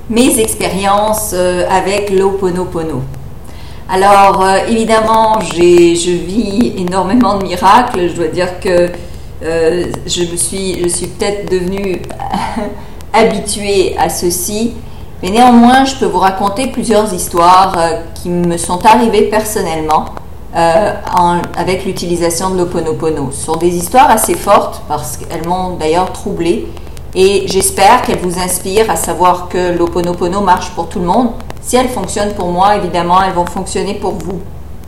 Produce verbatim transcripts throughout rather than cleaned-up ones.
mes expériences euh, avec l'Ho'oponopono. Alors euh, évidemment, j'ai, je vis énormément de miracles. Je dois dire que euh, je me suis, je suis peut-être devenue habituée à ceci, mais néanmoins, je peux vous raconter plusieurs histoires euh, qui me sont arrivées personnellement euh, en, avec l'utilisation de l'Ho'oponopono. Ce sont des histoires assez fortes parce qu'elles m'ont d'ailleurs troublée. Et j'espère qu'elle vous inspire à savoir que l'Ho'oponopono marche pour tout le monde. Si elle fonctionne pour moi, évidemment, elles vont fonctionner pour vous.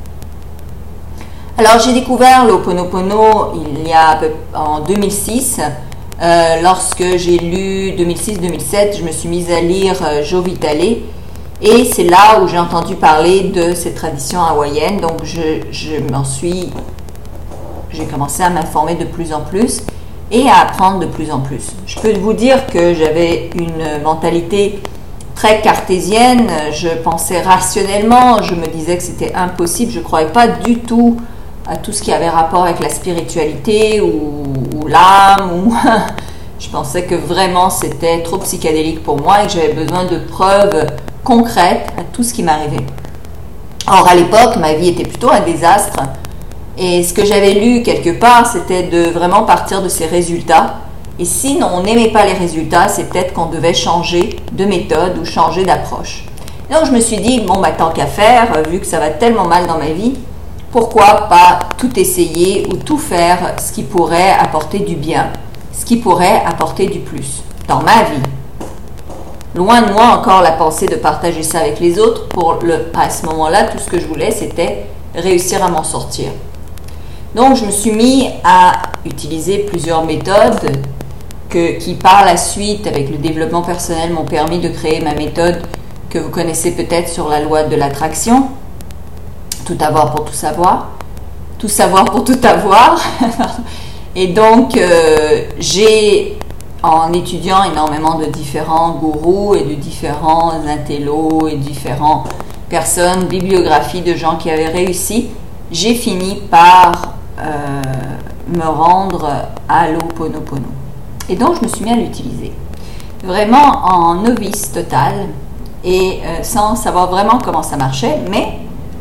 Alors, j'ai découvert l'Ho'oponopono il y a en deux mille six. Euh, lorsque j'ai lu deux mille six deux mille sept, je me suis mise à lire euh, Joe Vitale. Et c'est là où j'ai entendu parler de cette tradition hawaïenne. Donc, je, je m'en suis... J'ai commencé à m'informer de plus en plus et à apprendre de plus en plus. Je peux vous dire que j'avais une mentalité très cartésienne, je pensais rationnellement, je me disais que c'était impossible, je ne croyais pas du tout à tout ce qui avait rapport avec la spiritualité ou, ou l'âme, ou je pensais que vraiment c'était trop psychédélique pour moi et que j'avais besoin de preuves concrètes à tout ce qui m'arrivait. Or, à l'époque, ma vie était plutôt un désastre. Et ce que j'avais lu quelque part, c'était de vraiment partir de ces résultats. Et si on n'aimait pas les résultats, c'est peut-être qu'on devait changer de méthode ou changer d'approche. Donc je me suis dit, bon, bah, tant qu'à faire, vu que ça va tellement mal dans ma vie, pourquoi pas tout essayer ou tout faire ce qui pourrait apporter du bien, ce qui pourrait apporter du plus dans ma vie. Loin de moi encore la pensée de partager ça avec les autres. Pour le, à ce moment-là, tout ce que je voulais, c'était réussir à m'en sortir. Donc, je me suis mis à utiliser plusieurs méthodes que, qui, par la suite, avec le développement personnel, m'ont permis de créer ma méthode que vous connaissez peut-être sur la loi de l'attraction. Tout avoir pour tout savoir. Tout savoir pour tout avoir. Et donc, euh, j'ai, en étudiant énormément de différents gourous et de différents intellos et différentes personnes, bibliographies de gens qui avaient réussi, j'ai fini par euh, me rendre à l'Ho'oponopono. Et donc, je me suis mis à l'utiliser. Vraiment en novice total et euh, sans savoir vraiment comment ça marchait, mais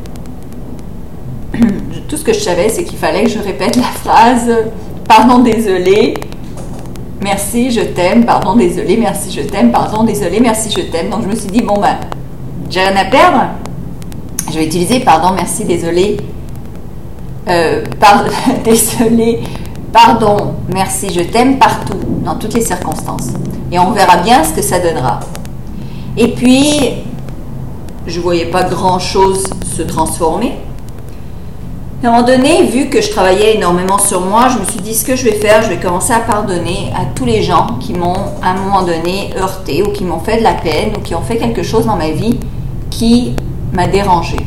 tout ce que je savais, c'est qu'il fallait que je répète la phrase « Pardon, désolé, merci, je t'aime, pardon, désolé, merci, je t'aime, pardon, désolé, merci, je t'aime. » Donc, je me suis dit « Bon, ben, j'ai rien à perdre. Je vais utiliser pardon, merci, désolé, Euh, pardon, désolé, pardon, merci, je t'aime partout, dans toutes les circonstances. Et on verra bien ce que ça donnera. Et puis, je ne voyais pas grand-chose se transformer. À un moment donné, vu que je travaillais énormément sur moi, je me suis dit, ce que je vais faire, je vais commencer à pardonner à tous les gens qui m'ont, à un moment donné, heurté, ou qui m'ont fait de la peine, ou qui ont fait quelque chose dans ma vie qui m'a dérangée.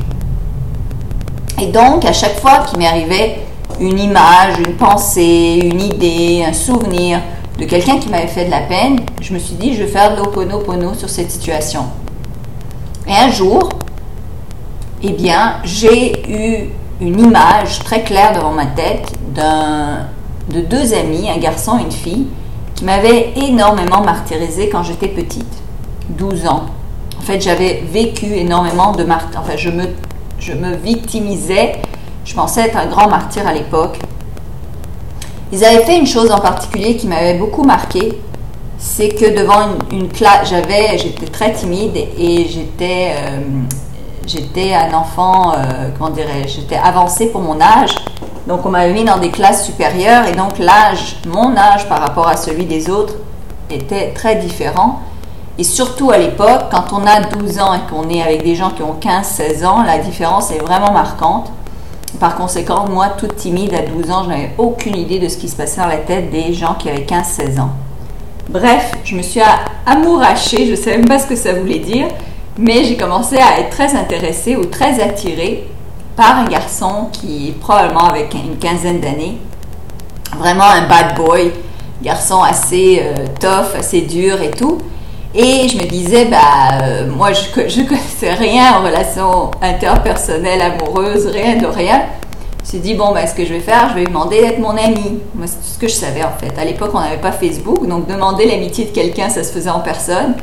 Et donc, à chaque fois qu'il m'est arrivé une image, une pensée, une idée, un souvenir de quelqu'un qui m'avait fait de la peine, je me suis dit, je vais faire de l'Ho'oponopono sur cette situation. Et un jour, eh bien, j'ai eu une image très claire devant ma tête d'un, de deux amis, un garçon et une fille, qui m'avaient énormément martyrisée quand j'étais petite, douze ans. En fait, j'avais vécu énormément de martyrs. Enfin, je me Je me victimisais, je pensais être un grand martyr à l'époque. Ils avaient fait une chose en particulier qui m'avait beaucoup marqué, c'est que devant une, une classe, j'avais, j'étais très timide et j'étais, euh, j'étais un enfant, euh, comment dirais-je, j'étais avancée pour mon âge, donc on m'avait mis dans des classes supérieures et donc l'âge, mon âge par rapport à celui des autres était très différent. Et surtout à l'époque, quand on a douze ans et qu'on est avec des gens qui ont quinze seize ans, la différence est vraiment marquante. Par conséquent, moi, toute timide à douze ans, je n'avais aucune idée de ce qui se passait dans la tête des gens qui avaient quinze seize ans. Bref, je me suis amourachée, je ne sais même pas ce que ça voulait dire, mais j'ai commencé à être très intéressée ou très attirée par un garçon qui, probablement avec une quinzaine d'années, vraiment un bad boy, garçon assez euh, tough, assez dur et tout. Et je me disais, bah, euh, moi, je ne connaissais rien en relation interpersonnelle, amoureuse, rien de rien. Je me suis dit, bon, bah, ce que je vais faire, je vais lui demander d'être mon ami. Moi, c'est tout ce que je savais, en fait. À l'époque, on n'avait pas Facebook, donc demander l'amitié de quelqu'un, ça se faisait en personne.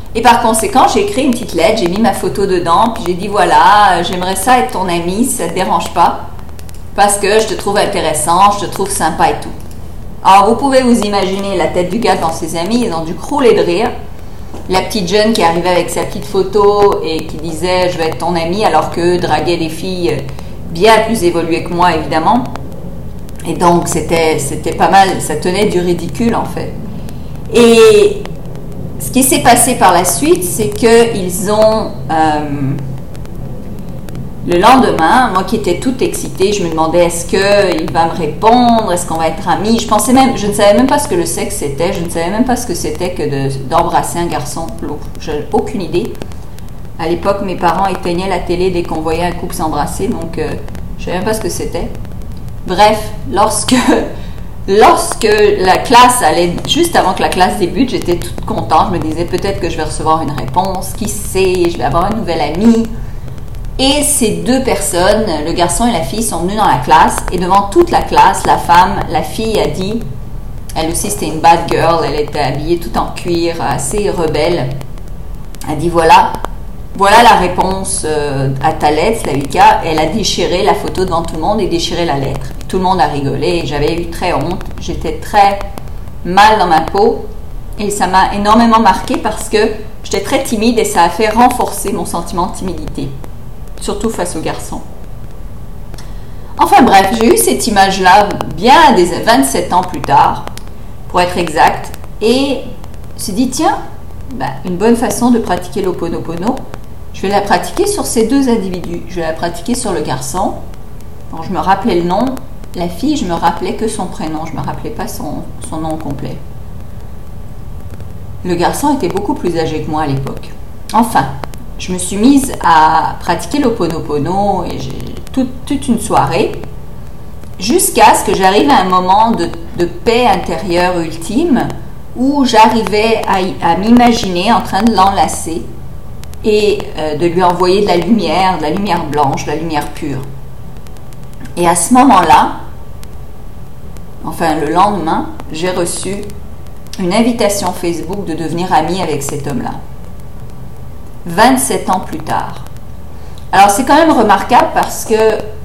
Et par conséquent, j'ai écrit une petite lettre, j'ai mis ma photo dedans, puis j'ai dit voilà, j'aimerais ça être ton ami, si ça ne te dérange pas, parce que je te trouve intéressant, je te trouve sympa et tout. Alors vous pouvez vous imaginer la tête du gars devant ses amis, ils ont dû crouler de rire. La petite jeune qui arrivait avec sa petite photo et qui disait je vais être ton ami, alors que draguait des filles bien plus évoluées que moi évidemment. Et donc c'était c'était pas mal, ça tenait du ridicule en fait. Et ce qui s'est passé par la suite, c'est qu'ils ont, euh, le lendemain, moi qui étais toute excitée, je me demandais est-ce qu'il va me répondre, est-ce qu'on va être amis. Je pensais même, je ne savais même pas ce que le sexe c'était, je ne savais même pas ce que c'était que de, d'embrasser un garçon. J'avais aucune idée. À l'époque, mes parents éteignaient la télé dès qu'on voyait un couple s'embrasser, donc euh, je ne savais même pas ce que c'était. Bref, lorsque... Lorsque la classe allait, juste avant que la classe débute, j'étais toute contente. Je me disais peut-être que je vais recevoir une réponse, qui sait, je vais avoir un nouvel ami. Et ces deux personnes, le garçon et la fille, sont venus dans la classe. Et devant toute la classe, la femme, la fille a dit, elle aussi c'était une bad girl, elle était habillée tout en cuir, assez rebelle. Elle a dit voilà, voilà la réponse à ta lettre, Slavika. Elle a déchiré la photo devant tout le monde et déchiré la lettre. Tout le monde a rigolé et j'avais eu très honte. J'étais très mal dans ma peau et ça m'a énormément marqué parce que j'étais très timide et ça a fait renforcer mon sentiment de timidité, surtout face aux garçons. Enfin bref, j'ai eu cette image-là bien des vingt-sept ans plus tard, pour être exact, et je me suis dit tiens, ben, une bonne façon de pratiquer l'Ho'oponopono, je vais la pratiquer sur ces deux individus. Je vais la pratiquer sur le garçon. Bon, je me rappelais le nom. La fille, je me rappelais que son prénom, je ne me rappelais pas son, son nom complet. Le garçon était beaucoup plus âgé que moi à l'époque. Enfin, je me suis mise à pratiquer l'Ho'oponopono et j'ai toute, toute une soirée jusqu'à ce que j'arrive à un moment de, de paix intérieure ultime où j'arrivais à, à m'imaginer en train de l'enlacer et euh, de lui envoyer de la lumière, de la lumière blanche, de la lumière pure. Et à ce moment-là, enfin le lendemain, j'ai reçu une invitation Facebook de devenir amie avec cet homme-là. vingt-sept ans plus tard. Alors c'est quand même remarquable parce que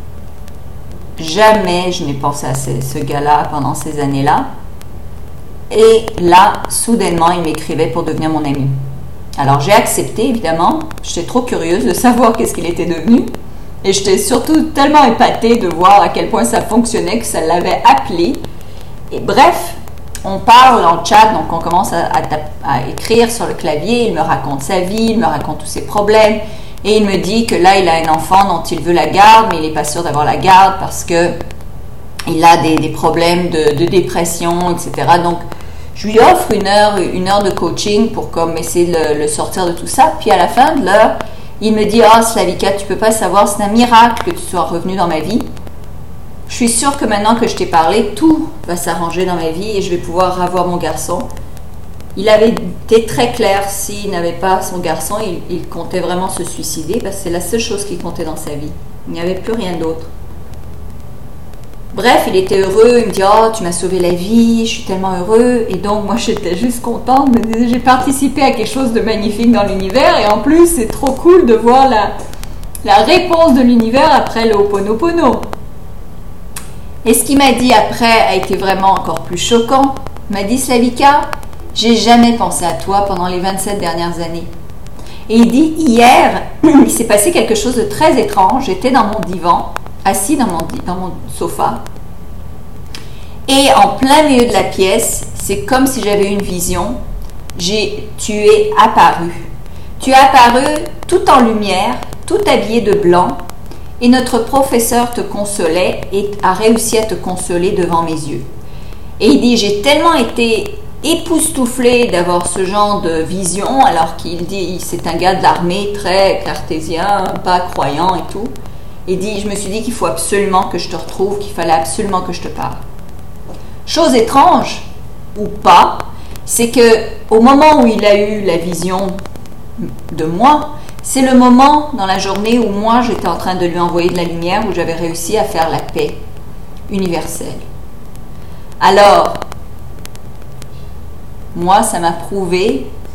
jamais je n'ai pensé à ce, ce gars-là pendant ces années-là. Et là, soudainement, il m'écrivait pour devenir mon ami. Alors j'ai accepté, évidemment. J'étais trop curieuse de savoir qu'est-ce qu'il était devenu. Et j'étais surtout tellement épatée de voir à quel point ça fonctionnait que ça l'avait appelé. Et bref, on parle en chat, donc on commence à, à, à écrire sur le clavier. Il me raconte sa vie, il me raconte tous ses problèmes. Et il me dit que là, il a un enfant dont il veut la garde, mais il n'est pas sûr d'avoir la garde parce que il a des, des problèmes de, de dépression, et cetera. Donc, je lui offre une heure, une heure de coaching pour comme essayer de le, le sortir de tout ça. Puis à la fin de l'heure, il me dit « Ah, oh, Slavika, tu peux pas savoir, c'est un miracle que tu sois revenu dans ma vie. Je suis sûre que maintenant que je t'ai parlé, tout va s'arranger dans ma vie et je vais pouvoir avoir mon garçon. » Il avait été très clair, s'il n'avait pas son garçon, il, il comptait vraiment se suicider parce que c'est la seule chose qui comptait dans sa vie. Il n'y avait plus rien d'autre. Bref, il était heureux, il me dit « Oh, tu m'as sauvé la vie, je suis tellement heureux. » Et donc, moi, j'étais juste contente, je me disais « J'ai participé à quelque chose de magnifique dans l'univers et en plus, c'est trop cool de voir la, la réponse de l'univers après le Ho'oponopono. » Et ce qu'il m'a dit après a été vraiment encore plus choquant. Il m'a dit « Slavika, j'ai jamais pensé à toi pendant les vingt-sept dernières années. » Et il dit « Hier, il s'est passé quelque chose de très étrange. J'étais dans mon divan, assis dans mon, dans mon sofa. Et en plein milieu de la pièce, c'est comme si j'avais une vision. J'ai, tu es apparu. Tu es apparu tout en lumière, tout habillé de blanc. Et notre professeur te consolait et a réussi à te consoler devant mes yeux. » Et il dit « J'ai tellement été époustouflé d'avoir ce genre de vision, alors qu'il dit c'est un gars de l'armée très cartésien, pas croyant et tout. Il dit, je me suis dit qu'il faut absolument que je te retrouve, qu'il fallait absolument que je te parle. Chose étrange, ou pas, c'est que au moment où il a eu la vision de moi, c'est le moment dans la journée où moi j'étais en train de lui envoyer de la lumière, où j'avais réussi à faire la paix universelle. Alors, moi, ça m'a prouvé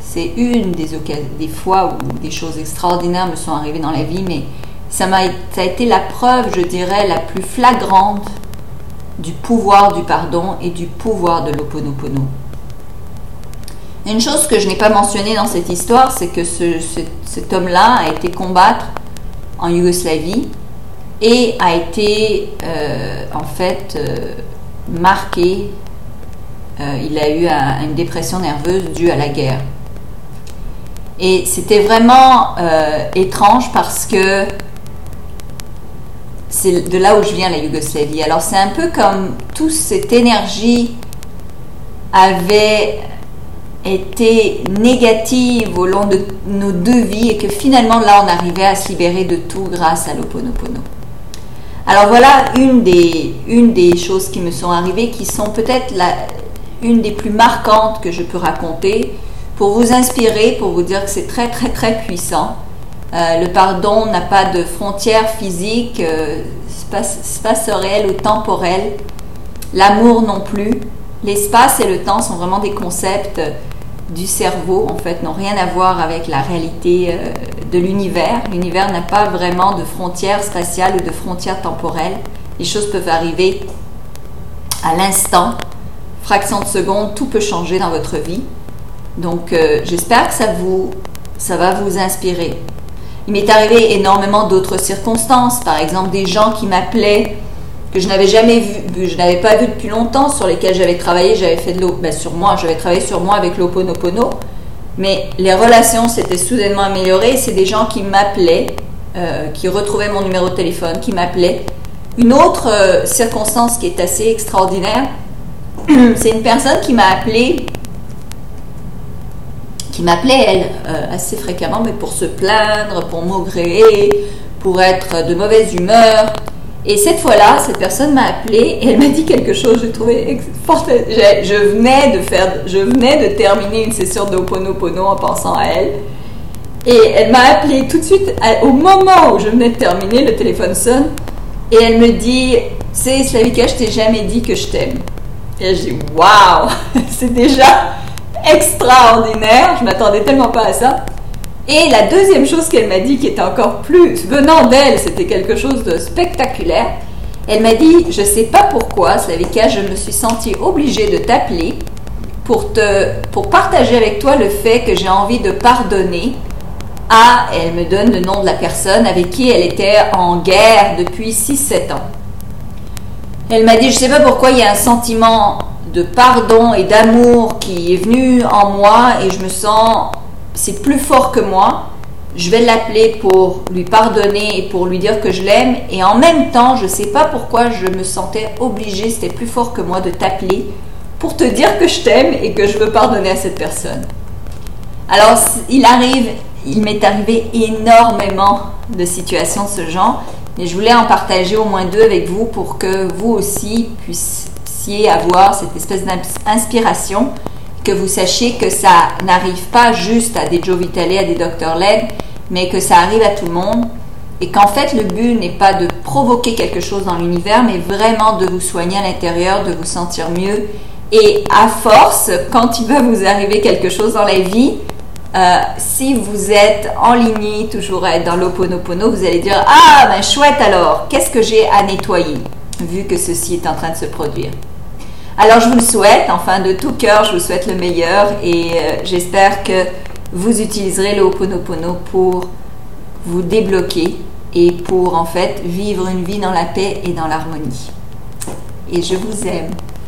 c'est une des, des fois où des choses extraordinaires me sont arrivées dans la vie, mais ça, m'a, ça a été la preuve, je dirais, la plus flagrante du pouvoir du pardon et du pouvoir de l'Ho'oponopono. Une chose que je n'ai pas mentionnée dans cette histoire, c'est que ce, ce, cet homme-là a été combattre en Yougoslavie et a été euh, en fait euh, marqué, euh, il a eu un, une dépression nerveuse due à la guerre. Et c'était vraiment euh, étrange parce que c'est de là où je viens, la Yougoslavie. Alors c'est un peu comme toute cette énergie avait été négative au long de nos deux vies et que finalement là on arrivait à se libérer de tout grâce à l'Ho'oponopono. Alors voilà une des, une des choses qui me sont arrivées qui sont peut-être la, une des plus marquantes que je peux raconter pour vous inspirer, pour vous dire que c'est très très très puissant. Euh, le pardon n'a pas de frontières physiques, euh, spatiales ou temporelles. L'amour non plus. L'espace et le temps sont vraiment des concepts du cerveau, en fait, n'ont rien à voir avec la réalité euh, de l'univers. L'univers n'a pas vraiment de frontières spatiales ou de frontières temporelles. Les choses peuvent arriver à l'instant, fraction de seconde, tout peut changer dans votre vie. Donc, euh, j'espère que ça, vous, ça va vous inspirer. Il m'est arrivé énormément d'autres circonstances, par exemple des gens qui m'appelaient que je n'avais jamais vu, je n'avais pas vu depuis longtemps, sur lesquels j'avais travaillé, j'avais fait de l'eau, ben sur moi, j'avais travaillé sur moi avec l'Ho'oponopono, mais les relations s'étaient soudainement améliorées. C'est des gens qui m'appelaient, euh, qui retrouvaient mon numéro de téléphone, qui m'appelaient. Une autre euh, circonstance qui est assez extraordinaire, c'est une personne qui m'a appelé, qui m'appelait elle euh, assez fréquemment, mais pour se plaindre, pour maugréer, pour être de mauvaise humeur. Et cette fois-là, cette personne m'a appelé et elle m'a dit quelque chose, j'ai trouvé fort. Je, je venais de faire, je venais de terminer une session de Ho'oponopono en pensant à elle. Et elle m'a appelé tout de suite, à, au moment où je venais de terminer, le téléphone sonne et elle me dit, tu sais, Slavika, je t'ai jamais dit que je t'aime. Et je dis, waouh, c'est déjà extraordinaire, je m'attendais tellement pas à ça. Et la deuxième chose qu'elle m'a dit, qui était encore plus venant d'elle, c'était quelque chose de spectaculaire. Elle m'a dit, je ne sais pas pourquoi, Slavika, je me suis sentie obligée de t'appeler pour, te, pour partager avec toi le fait que j'ai envie de pardonner à, elle me donne le nom de la personne avec qui elle était en guerre depuis six sept ans. Elle m'a dit, je ne sais pas pourquoi, il y a un sentiment de pardon et d'amour qui est venu en moi et je me sens... c'est plus fort que moi, je vais l'appeler pour lui pardonner et pour lui dire que je l'aime, et en même temps, je ne sais pas pourquoi je me sentais obligée, c'était plus fort que moi de t'appeler pour te dire que je t'aime et que je veux pardonner à cette personne. Alors, il arrive, il m'est arrivé énormément de situations de ce genre, et je voulais en partager au moins deux avec vous pour que vous aussi puissiez avoir cette espèce d'inspiration, que vous sachiez que ça n'arrive pas juste à des Joe Vitale, à des docteur Leg, mais que ça arrive à tout le monde et qu'en fait le but n'est pas de provoquer quelque chose dans l'univers, mais vraiment de vous soigner à l'intérieur, de vous sentir mieux. Et à force, quand il va vous arriver quelque chose dans la vie, euh, si vous êtes en ligne, toujours à être dans l'Ho'oponopono, vous allez dire « Ah, ben chouette alors, qu'est-ce que j'ai à nettoyer ?» vu que ceci est en train de se produire. Alors je vous le souhaite, enfin de tout cœur, je vous souhaite le meilleur et euh, j'espère que vous utiliserez le Ho'oponopono pour vous débloquer et pour en fait vivre une vie dans la paix et dans l'harmonie. Et je vous aime.